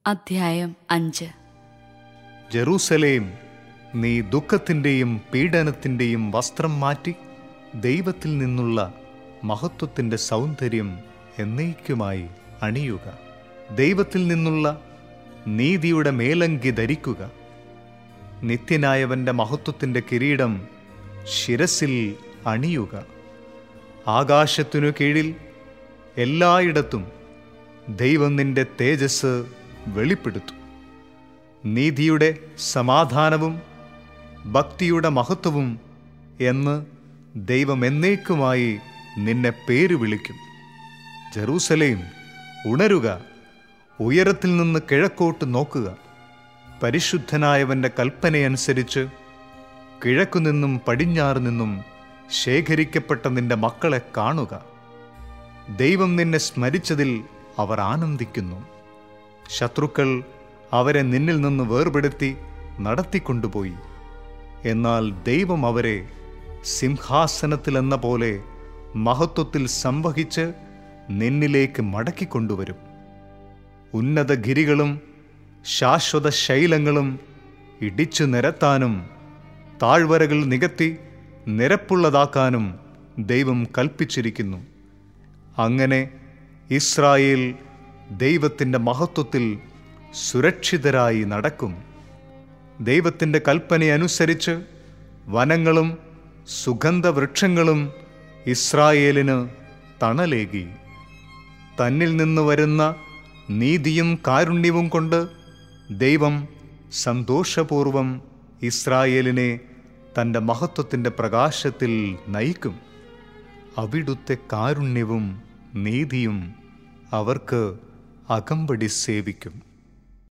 അധ്യായം 5. ജെറൂസലേം, നീ ദുഃഖത്തിൻ്റെയും പീഡനത്തിൻ്റെയും വസ്ത്രം മാറ്റി ദൈവത്തിൽ നിന്നുള്ള മഹത്വത്തിൻ്റെ സൗന്ദര്യം എന്നേക്കുമായി അണിയുക. ദൈവത്തിൽ നിന്നുള്ള നീതിയുടെ മേലങ്കി ധരിക്കുക. നിത്യനായവൻ്റെ മഹത്വത്തിൻ്റെ കിരീടം ശിരസിൽ അണിയുക. ആകാശത്തിനു കീഴിൽ എല്ലായിടത്തും ദൈവം നിന്റെ തേജസ് വെളിപ്പെടുത്തും. നീതിയുടെ സമാധാനവും ഭക്തിയുടെ മഹത്വവും എന്ന് ദൈവം എന്നേക്കുമായി നിന്നെ പേര് വിളിക്കും. ജെറൂസലേം, ഉണരുക, ഉയരത്തിൽ നിന്ന് കിഴക്കോട്ട് നോക്കുക. പരിശുദ്ധനായവൻ്റെ കൽപ്പനയനുസരിച്ച് കിഴക്കുനിന്നും പടിഞ്ഞാറ് നിന്നും ശേഖരിക്കപ്പെട്ട നിന്റെ മക്കളെ കാണുക. ദൈവം നിന്നെ സ്മരിച്ചതിൽ അവർ ആനന്ദിക്കുന്നു. ശത്രുക്കൾ അവരെ നിന്നിൽ നിന്ന് വേർപെടുത്തി നടത്തിക്കൊണ്ടുപോയി. എന്നാൽ ദൈവം അവരെ സിംഹാസനത്തിലെന്ന പോലെ മഹത്വത്തിൽ സംവഹിച്ച് നിന്നിലേക്ക് മടക്കിക്കൊണ്ടുവരും. ഉന്നതഗിരികളും ശാശ്വത ശൈലങ്ങളും ഇടിച്ചു നിരത്താനും താഴ്വരകൾ നികത്തി നിരപ്പുള്ളതാക്കാനും ദൈവം കൽപ്പിച്ചിരിക്കുന്നു. അങ്ങനെ ഇസ്രായേൽ ദൈവത്തിൻ്റെ മഹത്വത്തിൽ സുരക്ഷിതരായി നടക്കും. ദൈവത്തിൻ്റെ കൽപ്പനയനുസരിച്ച് വനങ്ങളും സുഗന്ധവൃക്ഷങ്ങളും ഇസ്രായേലിന് തണലേകി. തന്നിൽ നിന്ന് വരുന്ന നീതിയും കാരുണ്യവും കൊണ്ട് ദൈവം സന്തോഷപൂർവം ഇസ്രായേലിനെ തൻ്റെ മഹത്വത്തിൻ്റെ പ്രകാശത്തിൽ നയിക്കും. അവിടുത്തെ കാരുണ്യവും നീതിയും അവർക്ക് അകമ്പടി സേവിക്കും.